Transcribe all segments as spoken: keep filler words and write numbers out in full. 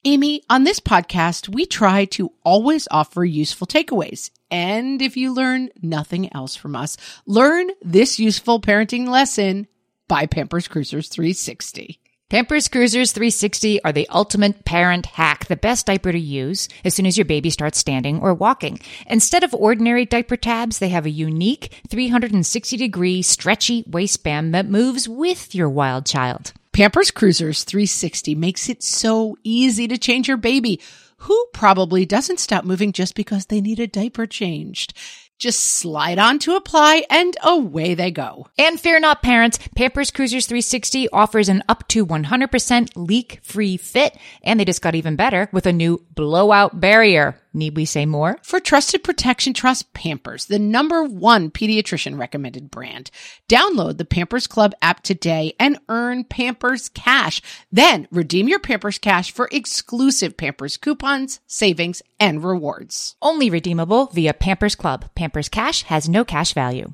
Amy, on this podcast, we try to always offer useful takeaways. And if you learn nothing else from us, learn this useful parenting lesson by Pampers Cruisers three sixty. Pampers Cruisers three sixty are the ultimate parent hack, the best diaper to use as soon as your baby starts standing or walking. Instead of ordinary diaper tabs, they have a unique three hundred sixty degree stretchy waistband that moves with your wild child. Pampers Cruisers three sixty makes it so easy to change your baby, who probably doesn't stop moving just because they need a diaper changed. Just slide on to apply and away they go. And fear not, parents, Pampers Cruisers three sixty offers an up to one hundred percent leak-free fit, and they just got even better with a new blowout barrier. Need we say more? For trusted protection, trust Pampers, the number one pediatrician recommended brand. Download the Pampers Club app today and earn Pampers Cash. Then redeem your Pampers Cash for exclusive Pampers coupons, savings, and rewards. Only redeemable via Pampers Club. Pampers Cash has no cash value.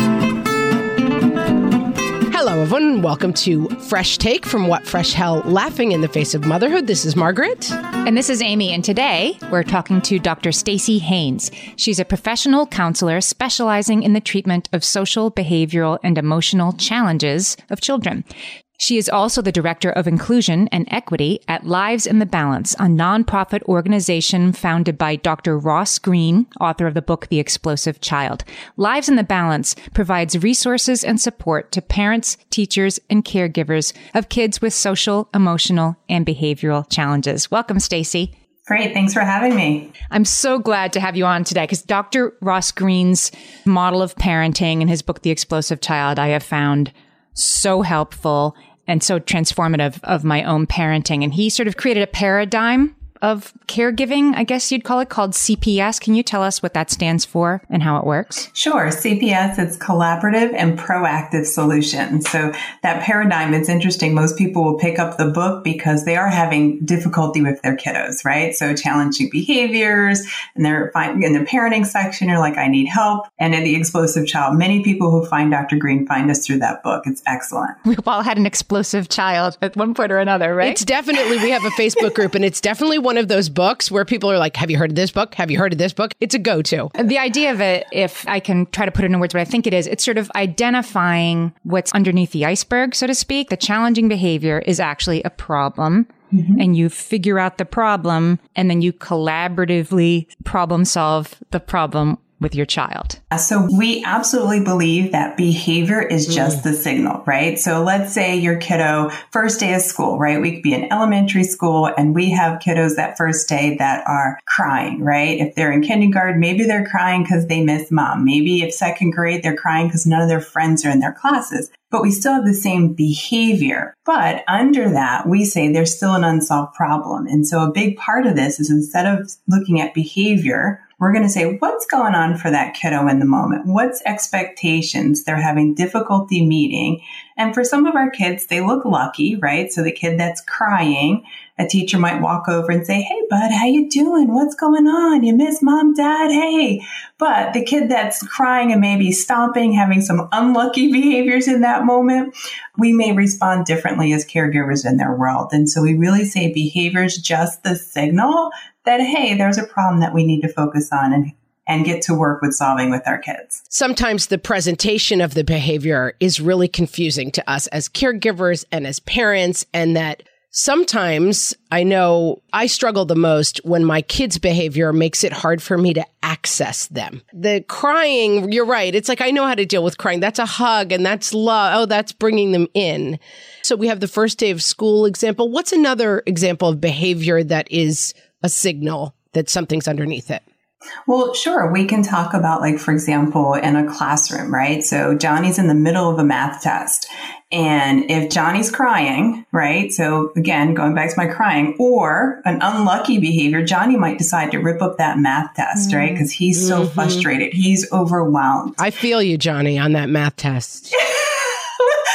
Hello, everyone. Welcome to Fresh Take from What Fresh Hell, Laughing in the Face of Motherhood. This is Margaret. And this is Amy. And today we're talking to Doctor Stacey Haynes. She's a professional counselor specializing in the treatment of social, behavioral, and emotional challenges of children. She is also the Director of Inclusion and Equity at Lives in the Balance, a nonprofit organization founded by Doctor Ross Greene, author of the book The Explosive Child. Lives in the Balance provides resources and support to parents, teachers, and caregivers of kids with social, emotional, and behavioral challenges. Welcome, Stacey. Great. Thanks for having me. I'm so glad to have you on today because Doctor Ross Greene's model of parenting in his book, The Explosive Child, I have found so helpful and so transformative of my own parenting. And he sort of created a paradigm of caregiving, I guess you'd call it, called C P S. Can you tell us what that stands for and how it works? Sure. C P S, it's collaborative and proactive solutions. So that paradigm, it's interesting. Most people will pick up the book because they are having difficulty with their kiddos, right? So challenging behaviors, and they're in the parenting section, you're like, I need help. And in The Explosive Child, many people who find Doctor Greene find us through that book. It's excellent. We've all had an explosive child at one point or another, right? It's definitely, we have a Facebook group, and it's definitely one of those books where people are like, have you heard of this book? Have you heard of this book? It's a go-to. The idea of it, if I can try to put it in words, what I think it is, it's sort of identifying what's underneath the iceberg, so to speak. The challenging behavior is actually a problem. Mm-hmm. And you figure out the problem, and then you collaboratively problem solve the problem with your child. So we absolutely believe that behavior is just mm. the signal, right? So let's say your kiddo, first day of school, right? We could be in elementary school and we have kiddos that first day that are crying, right? If they're in kindergarten, maybe they're crying because they miss mom. Maybe if second grade, they're crying because none of their friends are in their classes. But we still have the same behavior. But under that, we say there's still an unsolved problem. And so a big part of this is instead of looking at behavior, we're going to say, what's going on for that kiddo in the moment? What's expectations they're having difficulty meeting? And for some of our kids, they look lucky, right? So the kid that's crying, a teacher might walk over and say, hey, bud, how you doing? What's going on? You miss mom, dad? Hey. But the kid that's crying and maybe stomping, having some unlucky behaviors in that moment, we may respond differently as caregivers in their world. And so we really say behavior is just the signal that, hey, there's a problem that we need to focus on and and get to work with solving with our kids. Sometimes the presentation of the behavior is really confusing to us as caregivers and as parents, and that sometimes I know I struggle the most when my kids' behavior makes it hard for me to access them. The crying, you're right. It's like, I know how to deal with crying. That's a hug and that's love. Oh, that's bringing them in. So we have the first day of school example. What's another example of behavior that is a signal that something's underneath it? Well, sure. We can talk about, like, for example, in a classroom, right? So Johnny's in the middle of a math test. And if Johnny's crying, right? So again, going back to my crying, or an unlucky behavior, Johnny might decide to rip up that math test, mm-hmm. right? Because he's so mm-hmm. frustrated. He's overwhelmed. I feel you, Johnny, on that math test.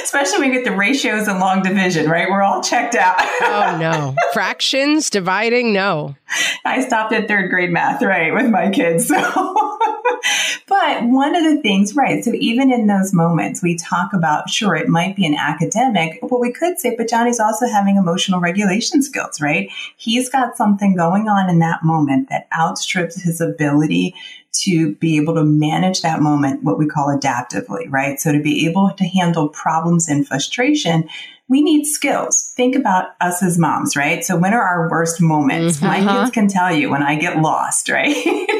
especially when we get the ratios and long division, right? We're all checked out. Oh, no. Fractions, dividing, no. I stopped at third grade math, right, with my kids. So, but one of the things, right, so even in those moments, we talk about, sure, it might be an academic, but we could say, but Johnny's also having emotional regulation skills, right? He's got something going on in that moment that outstrips his ability to be able to manage that moment, what we call adaptively, right? So to be able to handle problems and frustration, we need skills. Think about us as moms, right? So when are our worst moments? Mm-hmm. My kids can tell you when I get lost, right?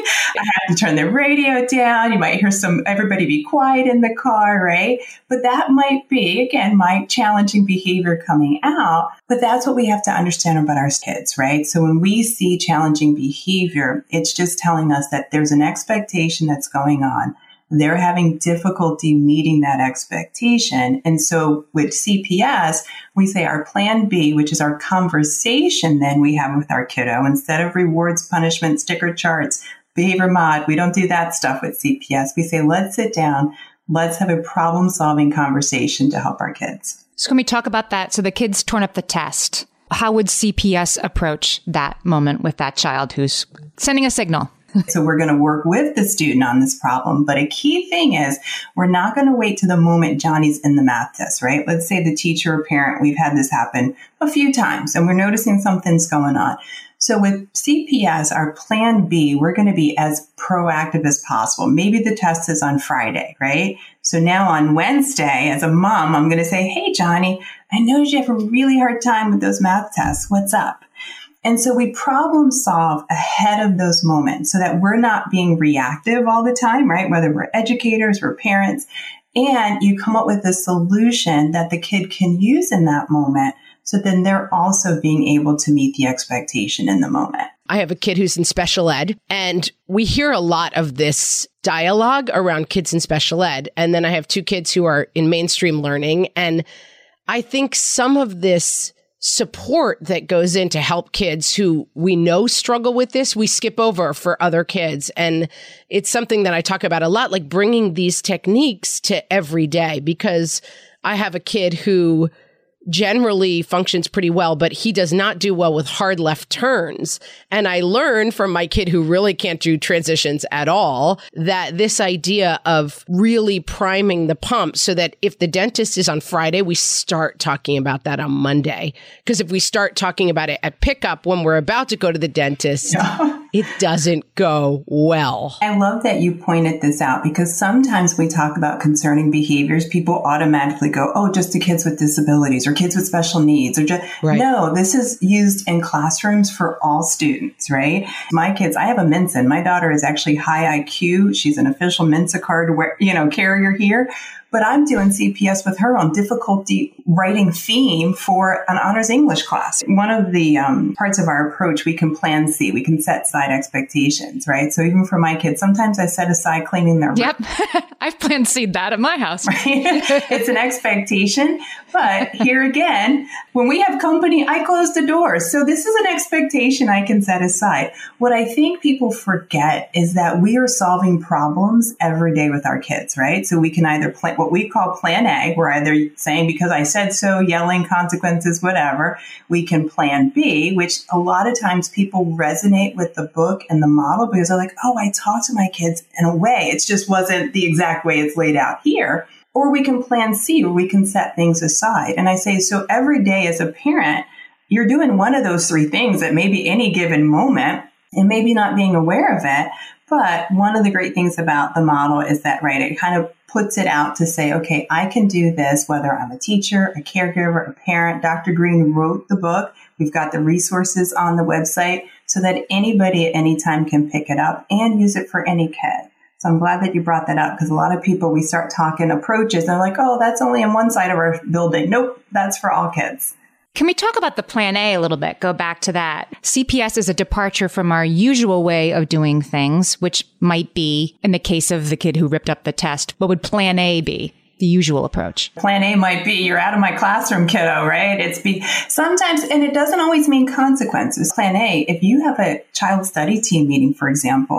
I have to turn the radio down. You might hear some, everybody be quiet in the car, right? But that might be, again, my challenging behavior coming out. But that's what we have to understand about our kids, right? So when we see challenging behavior, it's just telling us that there's an expectation that's going on. They're having difficulty meeting that expectation. And so with C P S, we say our plan B, which is our conversation then we have with our kiddo, instead of rewards, punishment, sticker charts, behavior mod, we don't do that stuff with C P S. We say, let's sit down. Let's have a problem solving conversation to help our kids. So can we talk about that? So the kid's torn up the test. How would C P S approach that moment with that child who's sending a signal? So we're going to work with the student on this problem. But a key thing is we're not going to wait to the moment Johnny's in the math test, right? Let's say the teacher or parent, we've had this happen a few times and we're noticing something's going on. So with C P S, our plan B, we're going to be as proactive as possible. Maybe the test is on Friday, right? So now on Wednesday, as a mom, I'm going to say, hey, Johnny, I noticed you have a really hard time with those math tests. What's up? And so we problem solve ahead of those moments so that we're not being reactive all the time, right? Whether we're educators, we're parents, and you come up with a solution that the kid can use in that moment. So then they're also being able to meet the expectation in the moment. I have a kid who's in special ed, and we hear a lot of this dialogue around kids in special ed. And then I have two kids who are in mainstream learning. And I think some of this support that goes in to help kids who we know struggle with this, we skip over for other kids. And it's something that I talk about a lot, like bringing these techniques to every day, because I have a kid who generally functions pretty well, but he does not do well with hard left turns. And I learned from my kid who really can't do transitions at all, that this idea of really priming the pump so that if the dentist is on Friday, we start talking about that on Monday. Because if we start talking about it at pickup when we're about to go to the dentist, yeah. It doesn't go well. I love that you pointed this out, because sometimes we talk about concerning behaviors, people automatically go, oh, just to kids with disabilities or kids with special needs, or just, right. No, this is used in classrooms for all students, right? My kids, I have a Mensa. My daughter is actually high I Q. She's an official Mensa card, you know, carrier here. But I'm doing C P S with her on difficulty writing theme for an honors English class. One of the um, parts of our approach, we can plan C. We can set aside expectations, right? So even for my kids, sometimes I set aside cleaning their room. Yep. I've planned C that at my house. Right? It's an expectation. But here again, when we have company, I close the doors. So this is an expectation I can set aside. What I think people forget is that we are solving problems every day with our kids, right? So we can either plan what we call plan A. We're either saying, because I said so, yelling, consequences, whatever. We can plan B, which a lot of times people resonate with the book and the model because they're like, oh, I talked to my kids in a way. It just wasn't the exact way it's laid out here. Or we can plan C, where we can set things aside. And I say, so every day as a parent, you're doing one of those three things at maybe any given moment and maybe not being aware of it. But one of the great things about the model is that, right, it kind of puts it out to say, okay, I can do this, whether I'm a teacher, a caregiver, a parent. Doctor Green wrote the book. We've got the resources on the website so that anybody at any time can pick it up and use it for any kid. So I'm glad that you brought that up, because a lot of people, we start talking approaches, and they're like, oh, that's only on one side of our building. Nope, that's for all kids. Can we talk about the plan A a little bit? Go back to that. C P S is a departure from our usual way of doing things, which might be, in the case of the kid who ripped up the test, what would plan A be? The usual approach. Plan A might be, you're out of my classroom, kiddo, right? It's be sometimes, and it doesn't always mean consequences. Plan A, if you have a child study team meeting, for example,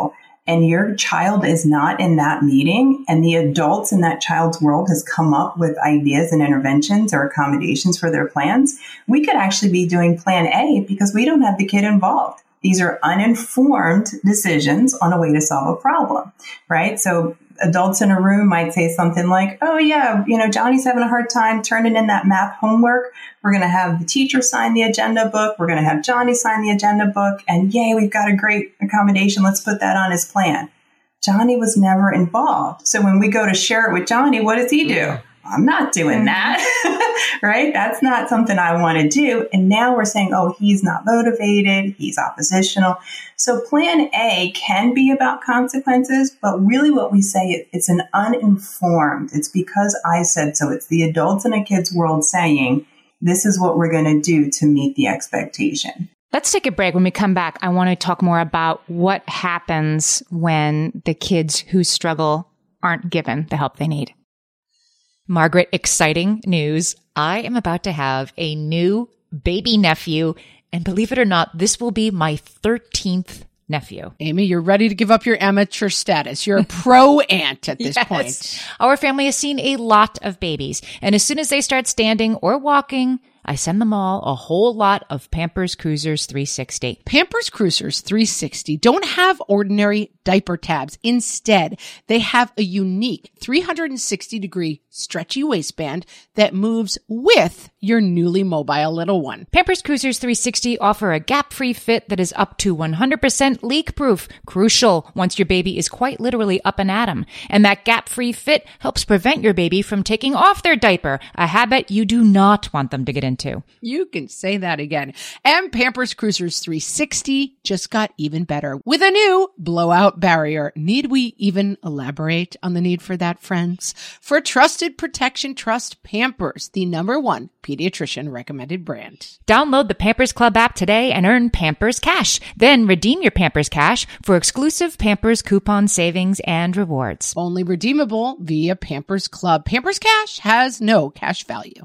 and your child is not in that meeting and the adults in that child's world has come up with ideas and interventions or accommodations for their plans, we could actually be doing plan A because we don't have the kid involved. These are uninformed decisions on a way to solve a problem, right? So adults in a room might say something like, oh yeah, you know, Johnny's having a hard time turning in that math homework. We're going to have the teacher sign the agenda book. We're going to have Johnny sign the agenda book. And yay, we've got a great accommodation. Let's put that on his plan. Johnny was never involved. So when we go to share it with Johnny, what does he do? Yeah. I'm not doing that, right? That's not something I want to do. And now we're saying, oh, he's not motivated. He's oppositional. So plan A can be about consequences, but really what we say, it's an uninformed. It's because I said so. It's the adults in a kid's world saying, this is what we're going to do to meet the expectation. Let's take a break. When we come back, I want to talk more about what happens when the kids who struggle aren't given the help they need. Margaret, exciting news. I am about to have a new baby nephew. And believe it or not, this will be my thirteenth nephew. Amy, you're ready to give up your amateur status. You're a pro aunt at this yes. point. Our family has seen a lot of babies. And as soon as they start standing or walking, I send them all a whole lot of Pampers Cruisers three sixty. Pampers Cruisers three sixty don't have ordinary diaper tabs. Instead, they have a unique three hundred sixty degree stretchy waistband that moves with your newly mobile little one. Pampers Cruisers three sixty offer a gap-free fit that is up to one hundred percent leak-proof. Crucial once your baby is quite literally up and at 'em. And that gap-free fit helps prevent your baby from taking off their diaper, a habit you do not want them to get into. You can say that again. And Pampers Cruisers three sixty just got even better with a new blowout barrier. Need we even elaborate on the need for that, friends? For trusted protection, trust Pampers, the number one pediatrician recommended brand. Download the Pampers Club app today and earn Pampers Cash. Then redeem your Pampers Cash for exclusive Pampers coupon savings and rewards. Only redeemable via Pampers Club. Pampers Cash has no cash value.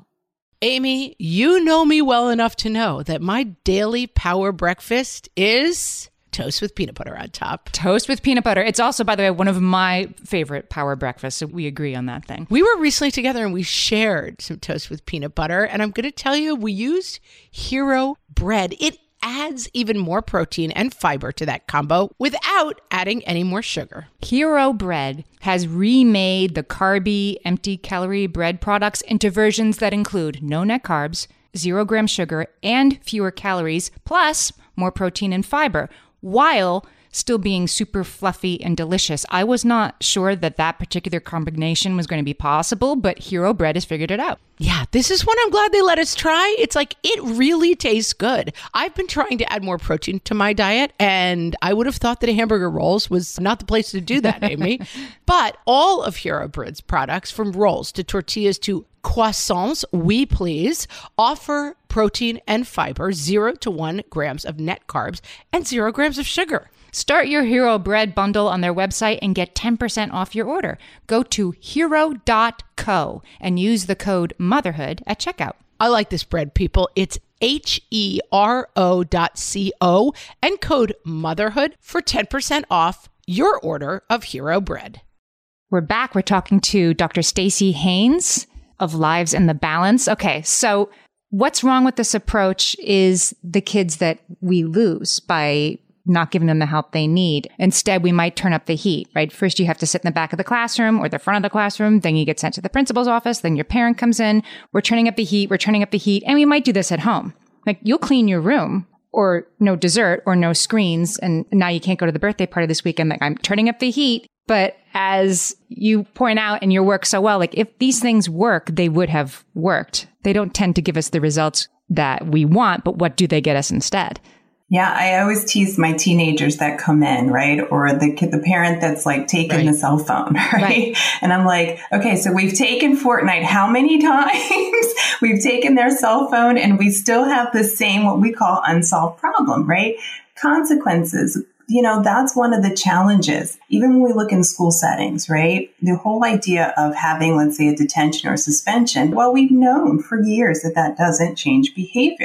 Amy, you know me well enough to know that my daily power breakfast is toast with peanut butter on top. Toast with peanut butter. It's also, by the way, one of my favorite power breakfasts. So we agree on that thing. We were recently together and we shared some toast with peanut butter. And I'm going to tell you, we used Hero bread. It adds even more protein and fiber to that combo without adding any more sugar. Hero bread has remade the carby, empty calorie bread products into versions that include no net carbs, zero gram sugar, and fewer calories, plus more protein and fiber, while still being super fluffy and delicious. I was not sure that that particular combination was going to be possible, but Hero Bread has figured it out. Yeah, this is one I'm glad they let us try. It's like, it really tastes good. I've been trying to add more protein to my diet, and I would have thought that a hamburger rolls was not the place to do that, Amy. But all of Hero Bread's products, from rolls to tortillas to croissants, we please, offer protein and fiber, zero to one grams of net carbs, and zero grams of sugar. Start your Hero Bread bundle on their website and get ten percent off your order. Go to hero dot co and use the code motherhood at checkout. I like this bread, people. It's H E R O dot C O and code motherhood for ten percent off your order of Hero Bread. We're back. We're talking to Doctor Stacey Haynes of Lives in the Balance. Okay, so what's wrong with this approach is the kids that we lose by not giving them the help they need. Instead, we might turn up the heat, right? First, you have to sit in the back of the classroom or the front of the classroom. Then you get sent to the principal's office. Then your parent comes in. We're turning up the heat. We're turning up the heat. And we might do this at home. Like, you'll clean your room, or no dessert or no screens. And now you can't go to the birthday party this weekend. Like, I'm turning up the heat. But as you point out in your work so well, like, if these things work, they would have worked. They don't tend to give us the results that we want, but what do they get us instead? Yeah, I always tease my teenagers that come in, right? Or the kid, the parent that's like taking right. the cell phone, right? right? And I'm like, okay, so we've taken Fortnite how many times? We've taken their cell phone and we still have the same, what we call unsolved problem, right? Consequences. You know, that's one of the challenges. Even when we look in school settings, right? The whole idea of having, let's say, a detention or suspension, well, we've known for years that that doesn't change behavior.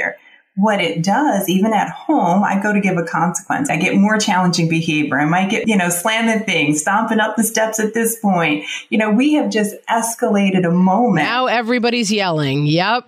what it does, even at home, I go to give a consequence. I get more challenging behavior. I might get, you know, slamming things, stomping up the steps at this point. You know, we have just escalated a moment. Now everybody's yelling. Yep.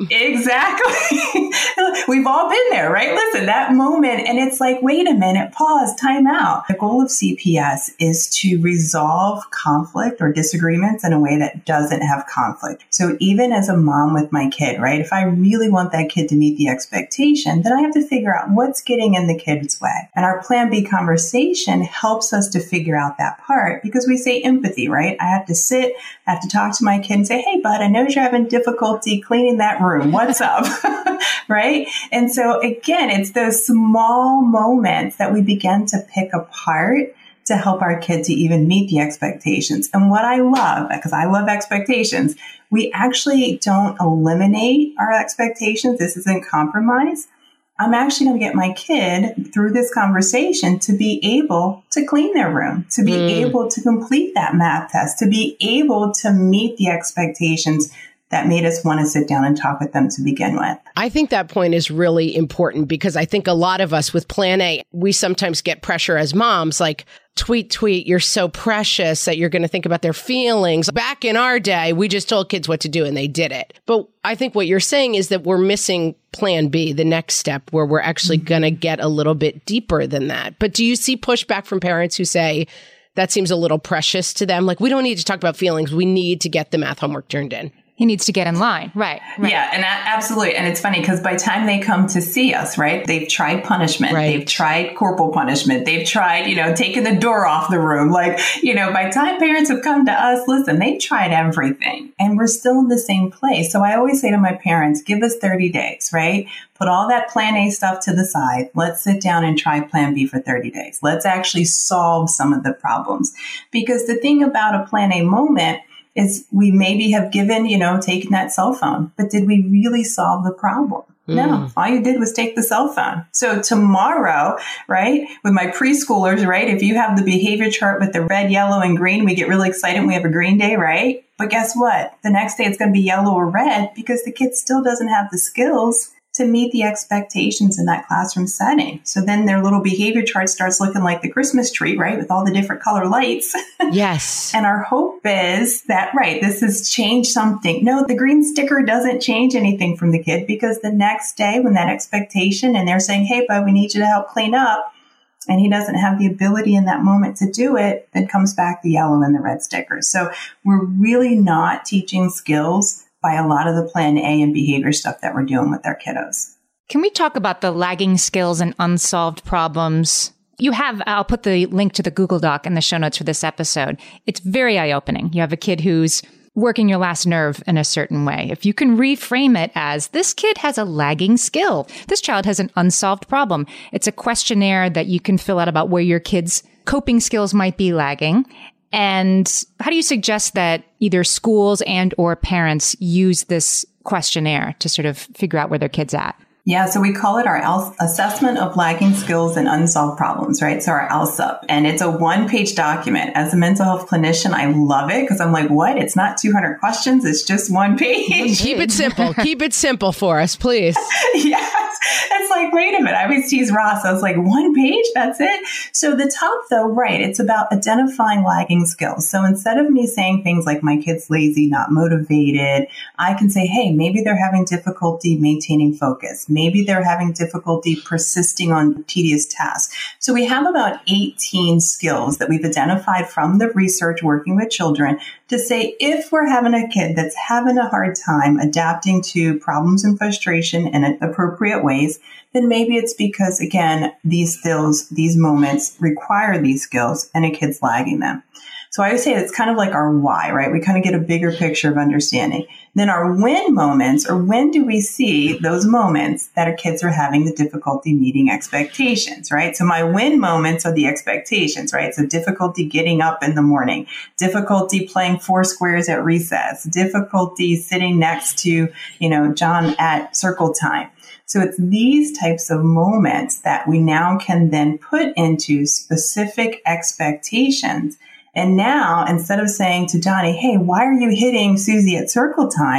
Exactly. We've all been there, right? Listen, that moment, and it's like, wait a minute, pause, time out. The goal of C P S is to resolve conflict or disagreements in a way that doesn't have conflict. So even as a mom with my kid, right, if I really want that kid to meet the expectation, then I have to figure out what's getting in the kid's way. And our Plan B conversation helps us to figure out that part, because we say empathy, right? I have to sit, I have to talk to my kid and say, hey, bud, I know you're having difficulty cleaning that room. What's up? Right? And so again, it's those small moments that we begin to pick apart to help our kid to even meet the expectations. And what I love, because I love expectations, we actually don't eliminate our expectations. This isn't compromise. I'm actually going to get my kid through this conversation to be able to clean their room, to be mm. able to complete that math test, to be able to meet the expectations that made us want to sit down and talk with them to begin with. I think that point is really important, because I think a lot of us with Plan A, we sometimes get pressure as moms, like, tweet, tweet, you're so precious that you're going to think about their feelings. Back in our day, we just told kids what to do and they did it. But I think what you're saying is that we're missing Plan B, the next step, where we're actually mm-hmm. going to get a little bit deeper than that. But do you see pushback from parents who say that seems a little precious to them? Like, we don't need to talk about feelings. We need to get the math homework turned in. He needs to get in line. Right. right. Yeah. And that, absolutely. And it's funny because by the time they come to see us, right, they've tried punishment. Right. They've tried corporal punishment. They've tried, you know, taking the door off the room. Like, you know, by the time parents have come to us, listen, they've tried everything and we're still in the same place. So I always say to my parents, give us thirty days, right? Put all that Plan A stuff to the side. Let's sit down and try Plan B for thirty days. Let's actually solve some of the problems. Because the thing about a Plan A moment is we maybe have given, you know, taken that cell phone, but did we really solve the problem? Mm. No, all you did was take the cell phone. So tomorrow, right, with my preschoolers, right, if you have the behavior chart with the red, yellow, and green, we get really excited when we have a green day, right? But guess what? The next day it's going to be yellow or red because the kid still doesn't have the skills to meet the expectations in that classroom setting. So then their little behavior chart starts looking like the Christmas tree, right? With all the different color lights. Yes. And our hope is that, right, this has changed something. No, the green sticker doesn't change anything from the kid, because the next day when that expectation and they're saying, hey, bud, we need you to help clean up, and he doesn't have the ability in that moment to do it, then comes back the yellow and the red stickers. So we're really not teaching skills by a lot of the Plan A and behavior stuff that we're doing with our kiddos. Can we talk about the lagging skills and unsolved problems? You have, I'll put the link to the Google Doc in the show notes for this episode. It's very eye-opening. You have a kid who's working your last nerve in a certain way. If you can reframe it as, this kid has a lagging skill. This child has an unsolved problem. It's a questionnaire that you can fill out about where your kid's coping skills might be lagging. And how do you suggest that either schools and or parents use this questionnaire to sort of figure out where their kid's at? Yeah, so we call it our Al- Assessment of Lagging Skills and Unsolved Problems, right? So our A L S U P. And it's a one-page document. As a mental health clinician, I love it because I'm like, what? It's not two hundred questions. It's just one page. Keep it simple. Keep it simple for us, please. Yes. It's like, wait a minute. I always tease Ross. I was like, one page? That's it? So the top, though, right, it's about identifying lagging skills. So instead of me saying things like, my kid's lazy, not motivated, I can say, hey, maybe they're having difficulty maintaining focus. Maybe they're having difficulty persisting on tedious tasks. So we have about eighteen skills that we've identified from the research working with children to say, if we're having a kid that's having a hard time adapting to problems and frustration in appropriate ways, then maybe it's because, again, these skills, these moments require these skills and a kid's lagging them. So I would say it's kind of like our why, right? We kind of get a bigger picture of understanding. Then our when moments, or when do we see those moments that our kids are having the difficulty meeting expectations, right? So my when moments are the expectations, right? So difficulty getting up in the morning, difficulty playing four squares at recess, difficulty sitting next to, you know, John at circle time. So it's these types of moments that we now can then put into specific expectations. And now, instead of saying to Johnny, hey, why are you hitting Susie at circle time?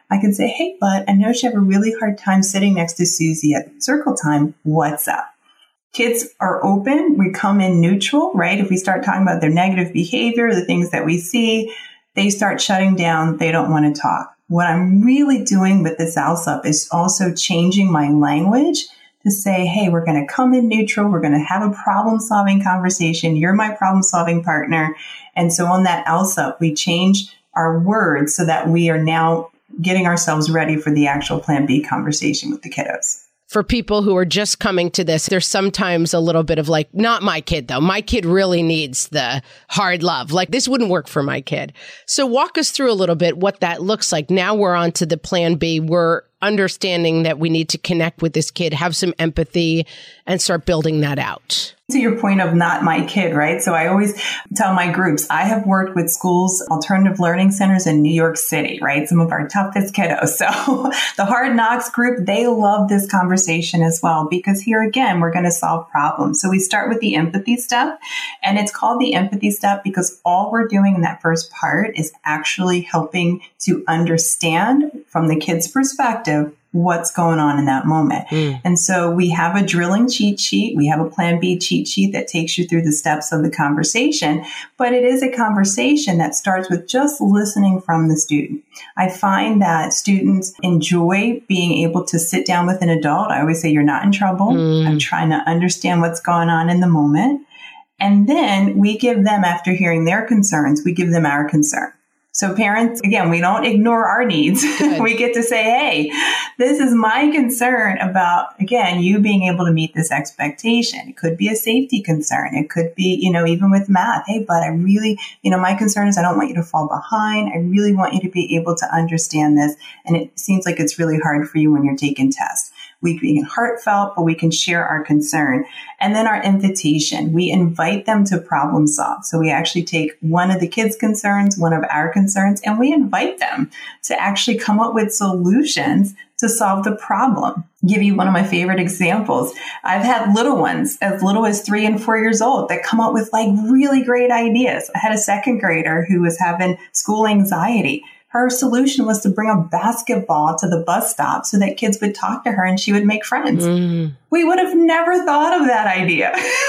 I can say, hey, bud, I know you have a really hard time sitting next to Susie at circle time. What's up? Kids are open. We come in neutral, right? If we start talking about their negative behavior, the things that we see, they start shutting down. They don't want to talk. What I'm really doing with this ALSUP is also changing my language to say, hey, we're going to come in neutral. We're going to have a problem-solving conversation. You're my problem-solving partner. And so on that ALSUP, we change our words so that we are now getting ourselves ready for the actual Plan B conversation with the kiddos. For people who are just coming to this, there's sometimes a little bit of like, not my kid, though. My kid really needs the hard love. Like, this wouldn't work for my kid. So walk us through a little bit what that looks like. Now we're on to the Plan B. We're understanding that we need to connect with this kid, have some empathy, and start building that out. To your point of not my kid, right? So I always tell my groups, I have worked with schools, alternative learning centers in New York City, right? Some of our toughest kiddos. So the Hard Knocks group, they love this conversation as well, because here again, we're going to solve problems. So we start with the empathy step, and it's called the empathy step because all we're doing in that first part is actually helping to understand from the kid's perspective what's going on in that moment. Mm. And so we have a drilling cheat sheet. We have a Plan B cheat sheet that takes you through the steps of the conversation, but it is a conversation that starts with just listening from the student. I find that students enjoy being able to sit down with an adult. I always say, you're not in trouble. Mm. I'm trying to understand what's going on in the moment. And then we give them, after hearing their concerns, we give them our concern. So parents, again, we don't ignore our needs. We get to say, hey, this is my concern about, again, you being able to meet this expectation. It could be a safety concern. It could be, you know, even with math. Hey, but I really, you know, my concern is I don't want you to fall behind. I really want you to be able to understand this. And it seems like it's really hard for you when you're taking tests. We can be heartfelt, but we can share our concern. And then our invitation, we invite them to problem solve. So we actually take one of the kids' concerns, one of our concerns, and we invite them to actually come up with solutions to solve the problem. Give you one of my favorite examples. I've had little ones as little as three and four years old that come up with like really great ideas. I had a second grader who was having school anxiety. Her solution was to bring a basketball to the bus stop so that kids would talk to her and she would make friends. Mm. We would have never thought of that idea.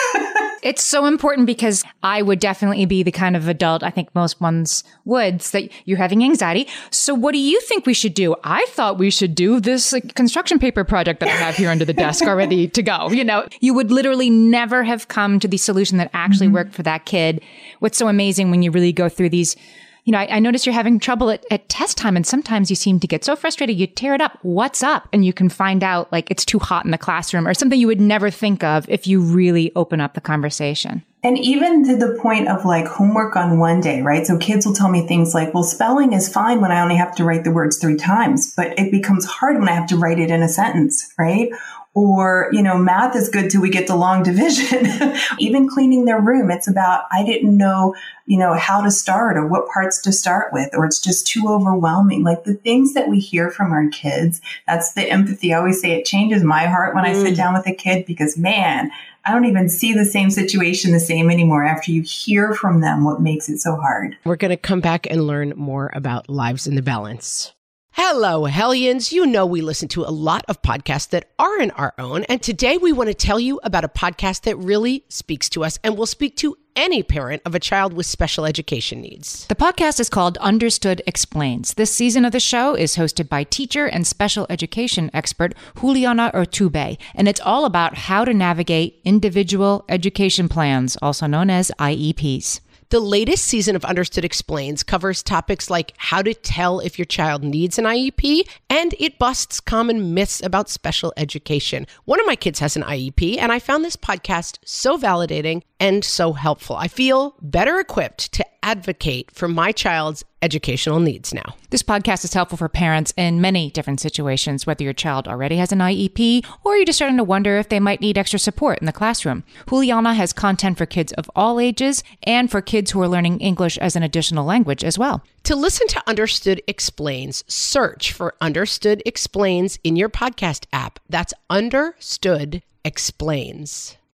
It's so important because I would definitely be the kind of adult, I think most ones would, that you're having anxiety. So what do you think we should do? I thought we should do this like, construction paper project that I have here under the desk already to go. You know, you would literally never have come to the solution that actually mm-hmm. worked for that kid. What's so amazing when you really go through these, you know, I, I notice you're having trouble at, at test time, and sometimes you seem to get so frustrated, you tear it up. What's up? And you can find out like it's too hot in the classroom or something you would never think of if you really open up the conversation. And even to the point of like homework on one day, right? So kids will tell me things like, well, spelling is fine when I only have to write the words three times, but it becomes hard when I have to write it in a sentence, right? Or, you know, math is good till we get to long division. Even cleaning their room, it's about, I didn't know, you know, how to start or what parts to start with, or it's just too overwhelming. Like the things that we hear from our kids, that's the empathy. I always say it changes my heart when mm. I sit down with a kid because, man, I don't even see the same situation the same anymore after you hear from them what makes it so hard. We're going to come back and learn more about Lives in the Balance. Hello, Hellions. You know we listen to a lot of podcasts that aren't our own, and today we want to tell you about a podcast that really speaks to us and will speak to any parent of a child with special education needs. The podcast is called Understood Explains. This season of the show is hosted by teacher and special education expert Juliana Urtubey, and it's all about how to navigate individual education plans, also known as I E Ps. The latest season of Understood Explains covers topics like how to tell if your child needs an I E P, and it busts common myths about special education. One of my kids has an I E P, and I found this podcast so validating and so helpful. I feel better equipped to advocate for my child's educational needs now. This podcast is helpful for parents in many different situations, whether your child already has an I E P or you're just starting to wonder if they might need extra support in the classroom. Juliana has content for kids of all ages and for kids who are learning English as an additional language as well. To listen to Understood Explains, search for Understood Explains in your podcast app. That's Understood Explains.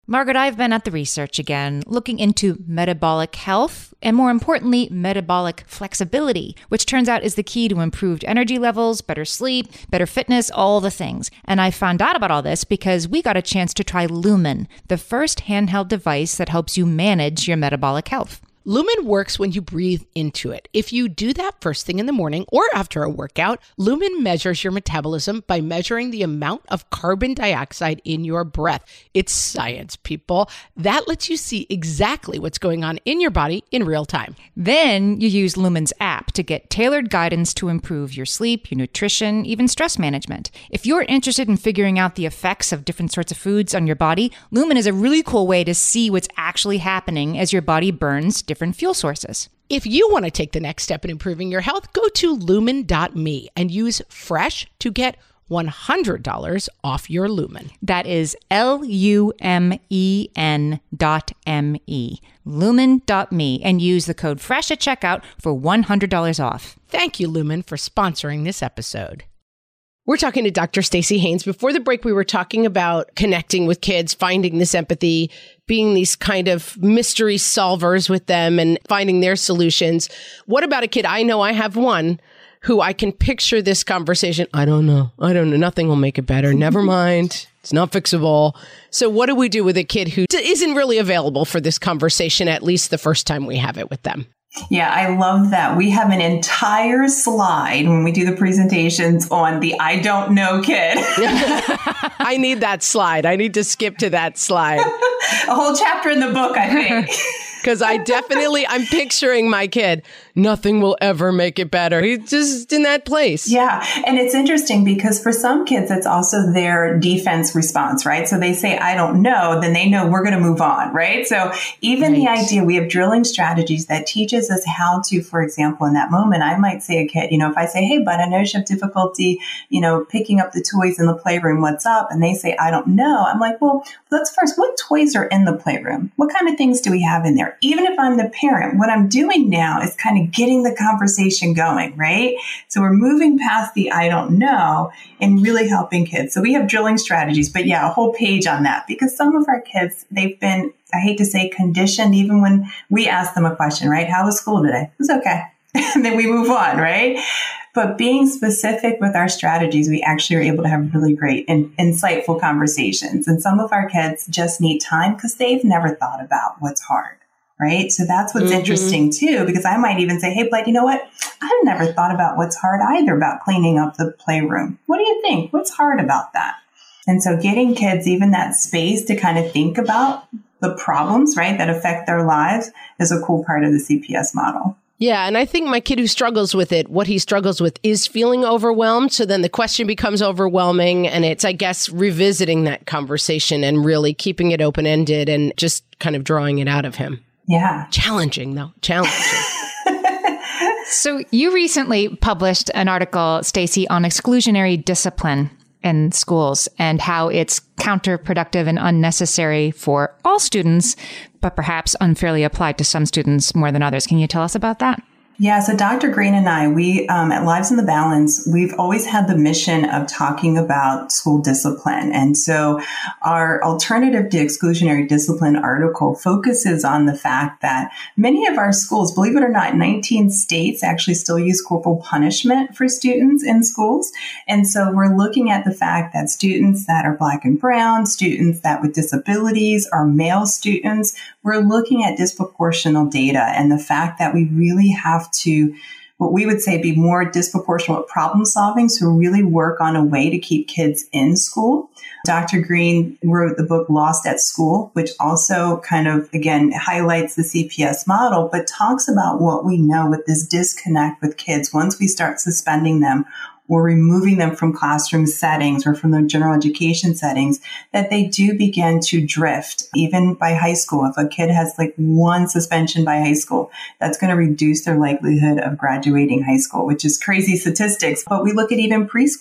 Margaret, I've been at the research again, looking into metabolic health and, more importantly, metabolic flexibility, which turns out is the key to improved energy levels, better sleep, better fitness, all the things. And I found out about all this because we got a chance to try Lumen, the first handheld device that helps you manage your metabolic health. Lumen works when you breathe into it. If you do that first thing in the morning or after a workout, Lumen measures your metabolism by measuring the amount of carbon dioxide in your breath. It's science, people. That lets you see exactly what's going on in your body in real time. Then you use Lumen's app to get tailored guidance to improve your sleep, your nutrition, even stress management. If you're interested in figuring out the effects of different sorts of foods on your body, Lumen is a really cool way to see what's actually happening as your body burns different fuel sources. If you want to take the next step in improving your health, go to lumen dot me and use FRESH to get one hundred dollars off your Lumen. That is L U M E N dot M E. lumen dot me, and use the code FRESH at checkout for one hundred dollars off. Thank you, Lumen, for sponsoring this episode. We're talking to Doctor Stacey Haynes. Before the break, we were talking about connecting with kids, finding this empathy, being these kind of mystery solvers with them and finding their solutions. What about a kid? I know I have one who I can picture this conversation. I don't know. I don't know. Nothing will make it better. Never mind. It's not fixable. So what do we do with a kid who isn't really available for this conversation, at least the first time we have it with them? Yeah, I love that. We have an entire slide when we do the presentations on the I don't know kid. I need that slide. I need to skip to that slide. A whole chapter in the book, I think. Because I definitely, I'm picturing my kid. Nothing will ever make it better. He's just in that place. Yeah. And it's interesting because for some kids, it's also their defense response, right? So they say, I don't know, then they know we're going to move on, right? So even right. the idea, we have drilling strategies that teaches us how to, for example, in that moment, I might say a kid, you know, if I say, hey, bud, I know you have difficulty, you know, picking up the toys in the playroom, what's up? And they say, I don't know. I'm like, well, let's first, what toys are in the playroom? What kind of things do we have in there? Even if I'm the parent, what I'm doing now is kind of getting the conversation going, right? So we're moving past the I don't know and really helping kids. So we have drilling strategies, but yeah, a whole page on that because some of our kids, they've been, I hate to say conditioned, even when we ask them a question, right? How was school today? It was okay. And then we move on, right? But being specific with our strategies, we actually are able to have really great and insightful conversations. And some of our kids just need time because they've never thought about what's hard. Right. So that's what's mm-hmm. interesting, too, because I might even say, hey, Blake, you know what? I've never thought about what's hard either about cleaning up the playroom. What do you think? What's hard about that? And so getting kids even that space to kind of think about the problems, right, that affect their lives is a cool part of the C P S model. Yeah. And I think my kid who struggles with it, what he struggles with is feeling overwhelmed. So then the question becomes overwhelming. And it's, I guess, revisiting that conversation and really keeping it open-ended and just kind of drawing it out of him. Yeah. Challenging, though. Challenging. So you recently published an article, Stacey, on exclusionary discipline in schools and how it's counterproductive and unnecessary for all students, but perhaps unfairly applied to some students more than others. Can you tell us about that? Yeah, so Doctor Green and I, we um, at Lives in the Balance, we've always had the mission of talking about school discipline. And so our alternative to exclusionary discipline article focuses on the fact that many of our schools, believe it or not, nineteen states actually still use corporal punishment for students in schools. And so we're looking at the fact that students that are Black and brown, students that with disabilities are male students, we're looking at disproportional data and the fact that we really have to, what we would say, be more disproportionate problem solving. So really work on a way to keep kids in school. Doctor Green wrote the book Lost at School, which also kind of, again, highlights the C P S model, but talks about what we know with this disconnect with kids once we start suspending them or removing them from classroom settings or from the general education settings, that they do begin to drift, even by high school. If a kid has like one suspension by high school, that's going to reduce their likelihood of graduating high school, which is crazy statistics. But we look at even preschool.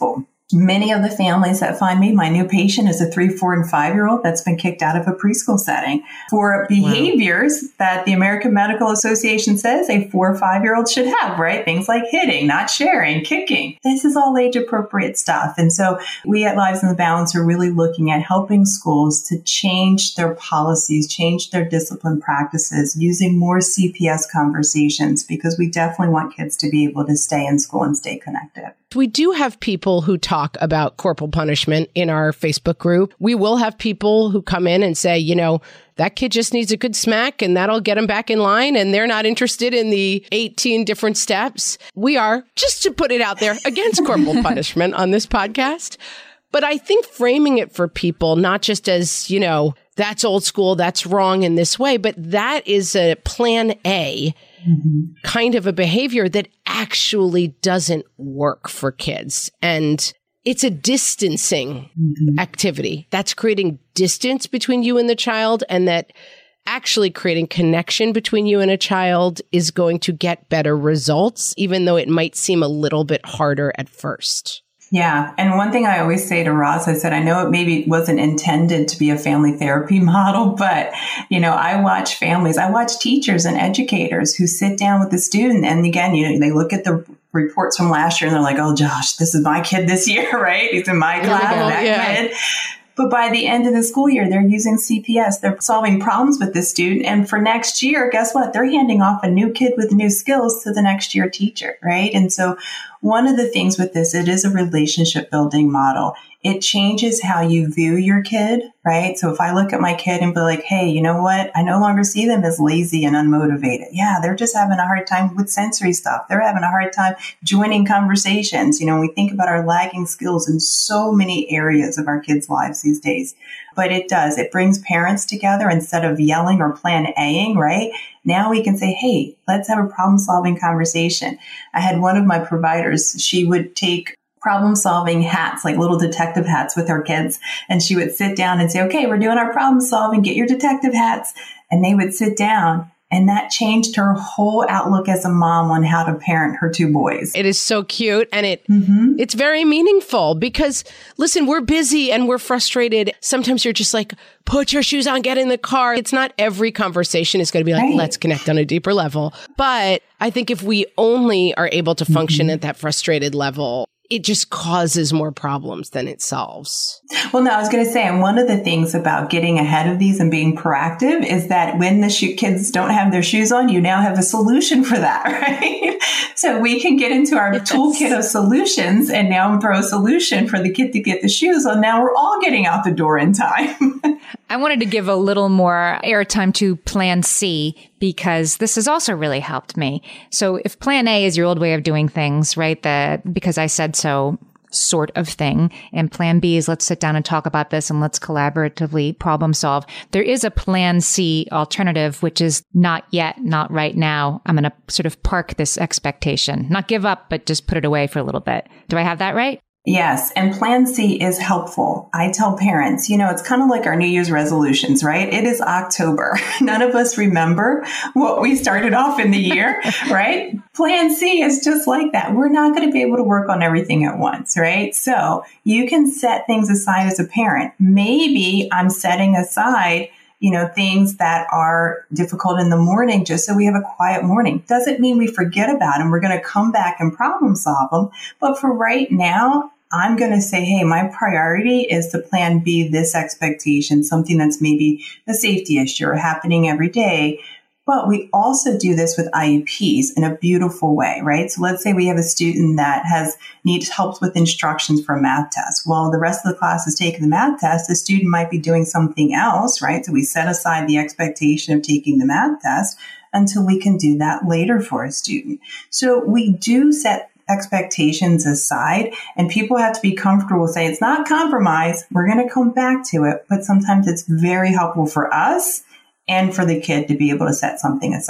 Many of the families that find me, my new patient is a three, four, and five-year-old that's been kicked out of a preschool setting for behaviors wow. that the American Medical Association says a four or five-year-old should have, right? Things like hitting, not sharing, kicking. This is all age-appropriate stuff. And so we at Lives in the Balance are really looking at helping schools to change their policies, change their discipline practices, using more C P S conversations, because we definitely want kids to be able to stay in school and stay connected. We do have people who talk about corporal punishment in our Facebook group. We will have people who come in and say, you know, that kid just needs a good smack and that'll get him back in line, and they're not interested in the eighteen different steps. We are, just to put it out there, against corporal punishment on this podcast. But I think framing it for people, not just as, you know, that's old school, that's wrong in this way, but that is a plan A. Mm-hmm. kind of a behavior that actually doesn't work for kids. And it's a distancing mm-hmm. activity that's creating distance between you and the child, and that actually creating connection between you and a child is going to get better results, even though it might seem a little bit harder at first. Yeah. And one thing I always say to Ross, I said, I know it maybe wasn't intended to be a family therapy model, but, you know, I watch families, I watch teachers and educators who sit down with the student. And again, you know, they look at the reports from last year and they're like, oh, Josh, this is my kid this year, right? He's in my class, that yeah. kid. But by the end of the school year, they're using C P S. They're solving problems with the student. And for next year, guess what? They're handing off a new kid with new skills to the next year teacher, right? And so one of the things with this, it is a relationship building model. It changes how you view your kid, right? So if I look at my kid and be like, hey, you know what? I no longer see them as lazy and unmotivated. Yeah, they're just having a hard time with sensory stuff. They're having a hard time joining conversations. You know, we think about our lagging skills in so many areas of our kids' lives these days. But it does. It brings parents together instead of yelling or plan A-ing, right? Now we can say, hey, let's have a problem-solving conversation. I had one of my providers, she would take problem-solving hats, like little detective hats with her kids. And she would sit down and say, okay, we're doing our problem-solving, get your detective hats. And they would sit down. And that changed her whole outlook as a mom on how to parent her two boys. It is so cute. And it mm-hmm. it's very meaningful because, listen, we're busy and we're frustrated. Sometimes you're just like, put your shoes on, get in the car. It's not every conversation is going to be like, right. let's connect on a deeper level. But I think if we only are able to function mm-hmm. at that frustrated level, it just causes more problems than it solves. Well, no, I was going to say, and one of the things about getting ahead of these and being proactive is that when the shoe kids don't have their shoes on, you now have a solution for that, right? So we can get into our yes. toolkit of solutions and now throw a solution for the kid to get the shoes on. Now we're all getting out the door in time. I wanted to give a little more airtime to Plan C because this has also really helped me. So if Plan A is your old way of doing things, right, that because I said so sort of thing, and Plan B is let's sit down and talk about this and let's collaboratively problem solve. There is a Plan C alternative, which is not yet, not right now. I'm going to sort of park this expectation, not give up, but just put it away for a little bit. Do I have that right? Yes. And Plan C is helpful. I tell parents, you know, it's kind of like our New Year's resolutions, right? It is October. None of us remember what we started off in the year, right? Plan C is just like that. We're not going to be able to work on everything at once, right? So you can set things aside as a parent. Maybe I'm setting aside you know, things that are difficult in the morning just so we have a quiet morning. Doesn't mean we forget about them. We're going to come back and problem solve them. But for right now, I'm going to say, hey, my priority is to Plan B this expectation, something that's maybe a safety issue or happening every day. But we also do this with I E Ps in a beautiful way, right? So let's say we have a student that has needs help with instructions for a math test. Well, the rest of the class is taking the math test. The student might be doing something else, right? So we set aside the expectation of taking the math test until we can do that later for a student. So we do set expectations aside, and people have to be comfortable saying it's not compromise. We're going to come back to it, but sometimes it's very helpful for us and for the kid to be able to set something aside.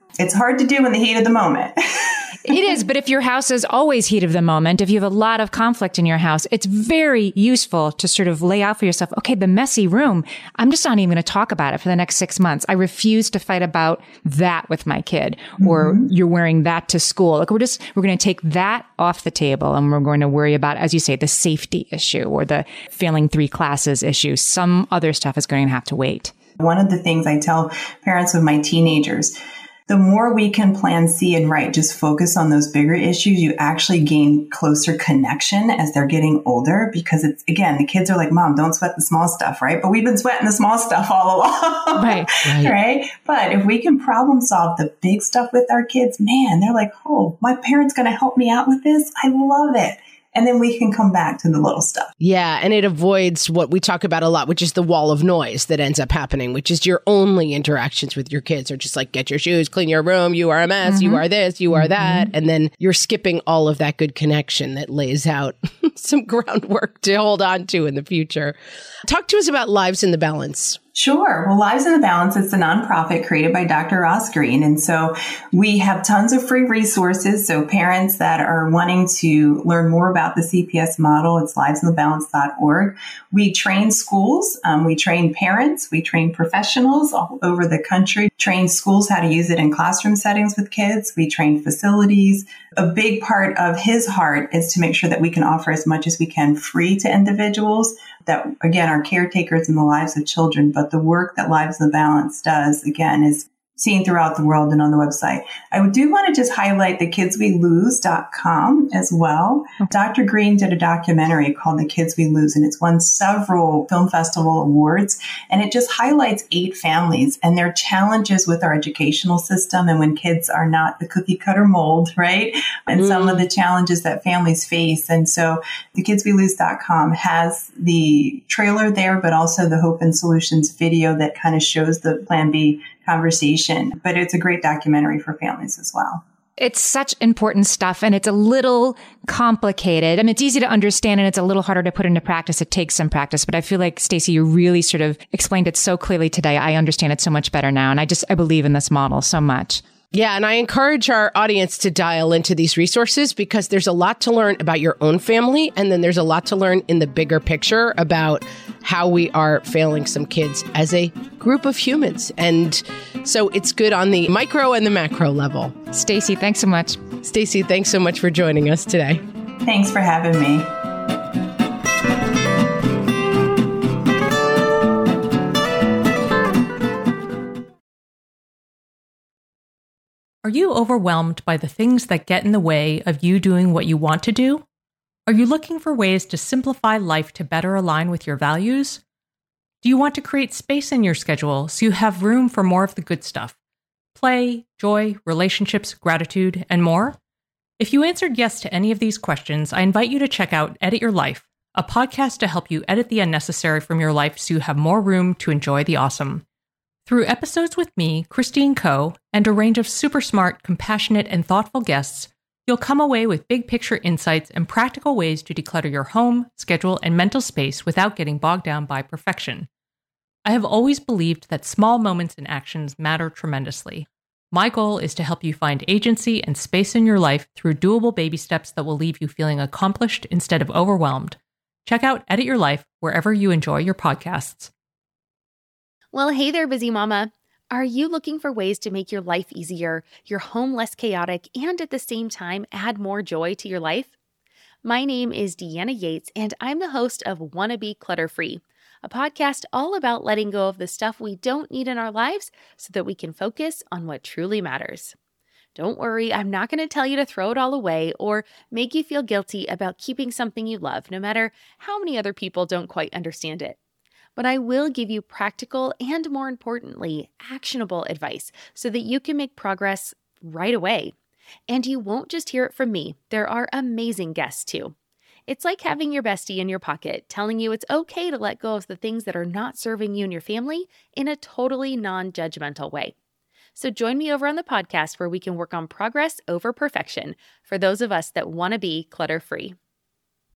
It's hard to do in the heat of the moment. It is, but if your house is always heat of the moment, if you have a lot of conflict in your house, it's very useful to sort of lay out for yourself, okay, the messy room, I'm just not even going to talk about it for the next six months. I refuse to fight about that with my kid, or mm-hmm. you're wearing that to school. Like we're just, we're going to take that off the table, and we're going to worry about, as you say, the safety issue or the failing three classes issue. Some other stuff is going to have to wait. One of the things I tell parents of my teenagers, the more we can plan, see, and write, just focus on those bigger issues, you actually gain closer connection as they're getting older. Because it's, again, the kids are like, Mom, don't sweat the small stuff, right? But we've been sweating the small stuff all along. Right, right. Right? But if we can problem solve the big stuff with our kids, man, they're like, oh, my parent's going to help me out with this. I love it. And then we can come back to the little stuff. Yeah. And it avoids what we talk about a lot, which is the wall of noise that ends up happening, which is your only interactions with your kids are just like, get your shoes, clean your room. You are a mess. Mm-hmm. You are this, you are mm-hmm. that. And then you're skipping all of that good connection that lays out some groundwork to hold on to in the future. Talk to us about Lives in the Balance. Sure. Well, Lives in the Balance is a nonprofit created by Doctor Ross Greene. And so we have tons of free resources. So parents that are wanting to learn more about the C P S model, it's lives in the balance dot org. We train schools. Um, we train parents. We train professionals all over the country, train schools how to use it in classroom settings with kids. We train facilities. A big part of his heart is to make sure that we can offer as much as we can free to individuals that, again, are caretakers in the lives of children. But the work that Lives in the Balance does, again, is seen throughout the world and on the website. I do want to just highlight the kids we lose dot com as well. Okay. Doctor Greene did a documentary called The Kids We Lose, and it's won several film festival awards. And it just highlights eight families and their challenges with our educational system and when kids are not the cookie cutter mold, right? And mm. some of the challenges that families face. And so the kids we lose dot com has the trailer there, but also the Hope and Solutions video that kind of shows the Plan B conversation, but it's a great documentary for families as well. It's such important stuff, and it's a little complicated. I mean, it's easy to understand, and it's a little harder to put into practice. It takes some practice, but I feel like, Stacey, you really sort of explained it so clearly today. I understand it so much better now, and I just, I believe in this model so much. Yeah, and I encourage our audience to dial into these resources because there's a lot to learn about your own family, and then there's a lot to learn in the bigger picture about how we are failing some kids as a group of humans. And so it's good on the micro and the macro level. Stacey, thanks so much. Stacey, thanks so much for joining us today. Thanks for having me. Are you overwhelmed by the things that get in the way of you doing what you want to do? Are you looking for ways to simplify life to better align with your values? Do you want to create space in your schedule so you have room for more of the good stuff? Play, joy, relationships, gratitude, and more? If you answered yes to any of these questions, I invite you to check out Edit Your Life, a podcast to help you edit the unnecessary from your life so you have more room to enjoy the awesome. Through episodes with me, Christine Coe, and a range of super smart, compassionate, and thoughtful guests, you'll come away with big picture insights and practical ways to declutter your home, schedule, and mental space without getting bogged down by perfection. I have always believed that small moments and actions matter tremendously. My goal is to help you find agency and space in your life through doable baby steps that will leave you feeling accomplished instead of overwhelmed. Check out Edit Your Life wherever you enjoy your podcasts. Well, hey there, busy mama. Are you looking for ways to make your life easier, your home less chaotic, and at the same time add more joy to your life? My name is Deanna Yates, and I'm the host of Wanna Be Clutter Free, a podcast all about letting go of the stuff we don't need in our lives so that we can focus on what truly matters. Don't worry, I'm not going to tell you to throw it all away or make you feel guilty about keeping something you love, no matter how many other people don't quite understand it. But I will give you practical and, more importantly, actionable advice so that you can make progress right away. And you won't just hear it from me. There are amazing guests too. It's like having your bestie in your pocket telling you it's okay to let go of the things that are not serving you and your family in a totally non-judgmental way. So join me over on the podcast where we can work on progress over perfection for those of us that want to be clutter-free.